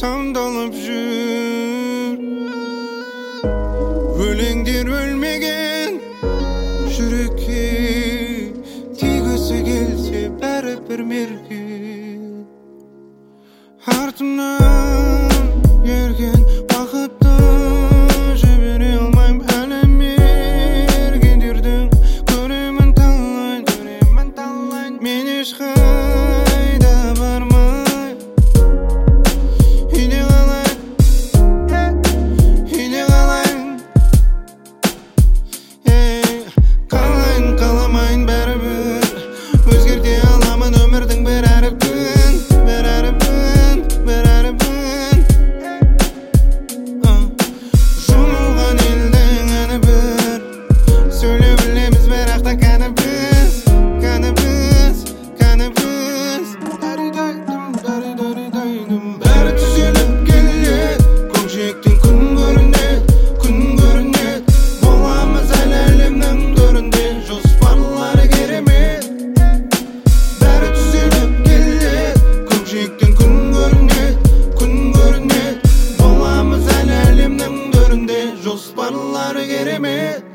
sandalып жүр. Өлеңдер өлмеген жүрекке тигісі келсе бәрібір мерген. Артымнан ерген уақытты жібере алмайм әлі мергендердің. Көремін талай мен ешқайда бармай. Үйде қалайын қаламайын бәрібір өзгерте аламын өмірдің бір әріпін. Жұмылған елдің әні бір, сөйлей білеміз бірақ та кәнібіз. Бәрі түзеліп келеді, көкжиектен күн көрінеді. Боламыз әлі әлемнің төрінде, жоспарлары керемет. Бәрі түзеліп келеді, көкжиектен күн көрінеді. Боламыз әлі әлемнің төрінде, жоспарлары керемет.